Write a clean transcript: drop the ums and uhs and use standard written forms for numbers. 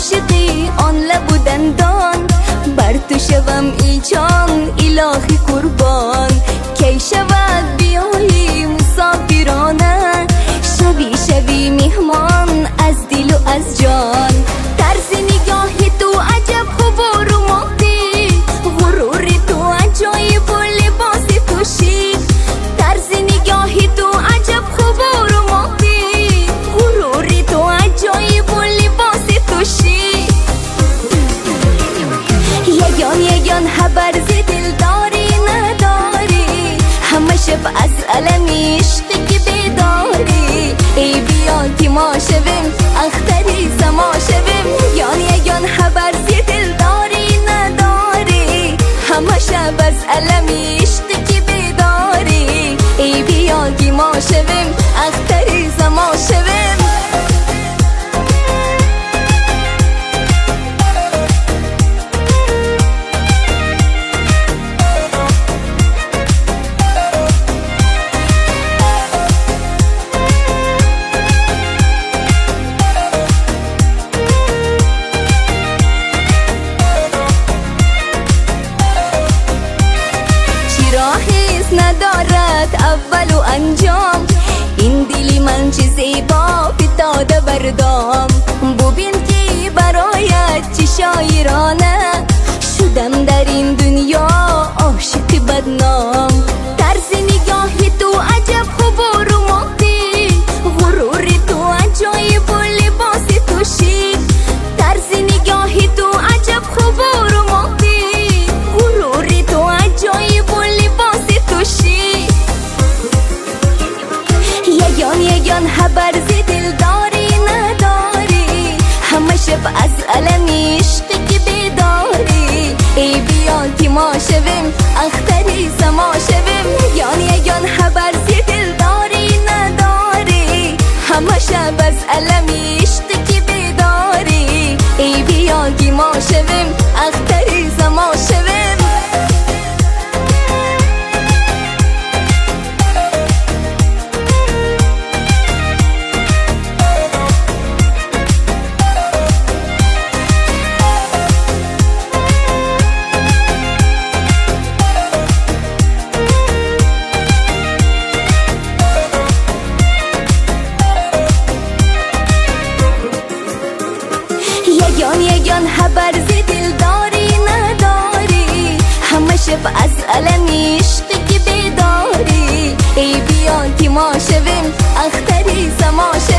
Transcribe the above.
عاشقی آن لب و دندان، بر تو شوم ای جان الهی قربان. کی شود بیایی مسافرانه، شوی شوی میهمان از دل و از جان. طرز نگاه تو عجب خوب و رومانتیک، غرور تو عجایب و لباس تو شیک. طرز نگاه تو عجب خوب و رومانتیک، غرور تو عجایب و لباس تو شیک. یگان خبر ز دل داری نداری، همه شب از علم عشق که بیداری. ای بیا که ما شویم اختری سما شویم، یگان خبر ز دل داری نداری، همه شب از علم عشق که بیداری. ای بیا که ما شویم اختری سما شویم. راهیست ندارد اول و انجام، این دلی من چه زیبا فتاده بردام. ببین که برایت چه شاعرانه، شدم در این دنیا عاشق بدنام. طرز نگاه تو عجب خوب و رومانتیک، غرور تو عجایب و لباس تو شیک. طرز نگاه تو عجب خوب و رومانتیک، غرور تو عجایب و لباس تو شیک. یگان خبر ز دل داری نداری، همه شب از علم عشق که بیداری. ای بیا که ما شویم اختری سما شویم، یگان خبر ز دل داری نداری، همه شب از علم عشق که بیداری. ای بیا که ما شویم اختری سما شویم. یگان خبر ز دل داری نداری، همه شب از علم عشق که بیداری. ای بیا که ما شویم اختری سما شویم.